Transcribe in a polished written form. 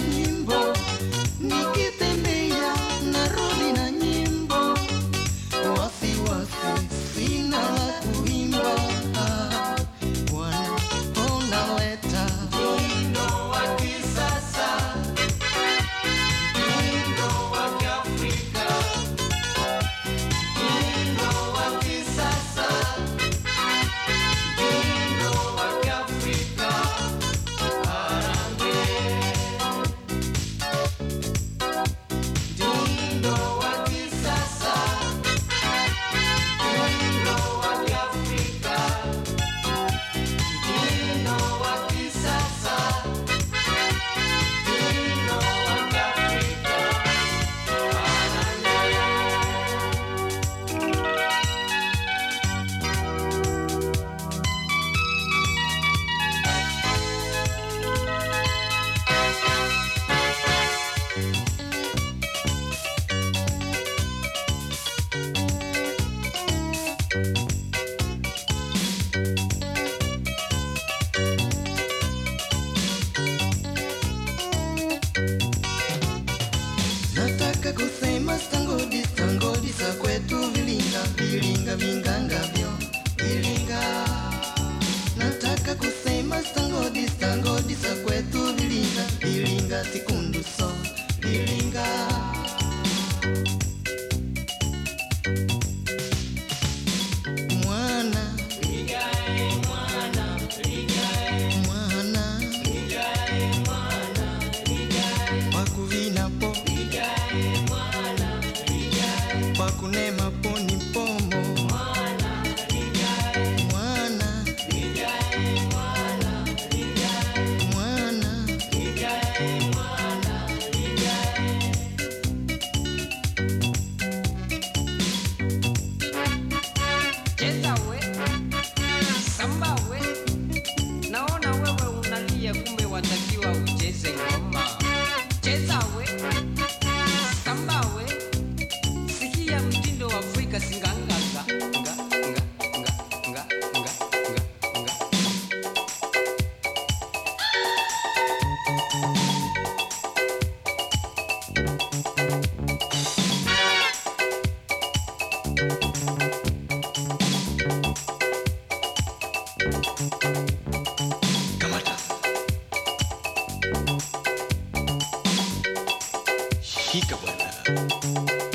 nyimbo, nikitembea narudi na nyimbo, wasiwasi sina la kuimba. Bwana unaleta mtindo wa kisasa, mtindo wa Kiafrika, mtindo wa kisasa, mtindo wa Kiafrika. Nataka kusema stangodi sa kwetu vilinga vingangavyo vilinga. Nataka kusema stangodi sa kwetu vilinga tikundu so vilinga. Pakunema poni pomo mwana ligae, mwana ligae, mwana ligae, mwana ligae, mwana ligae. Cheza we, samba we, naona wewe unalia kumbe watakiwa ucheze ngoma. Cheza we, samba we, sikia mtindo wa Afrika singanga nga. Kamata. Shika bwana.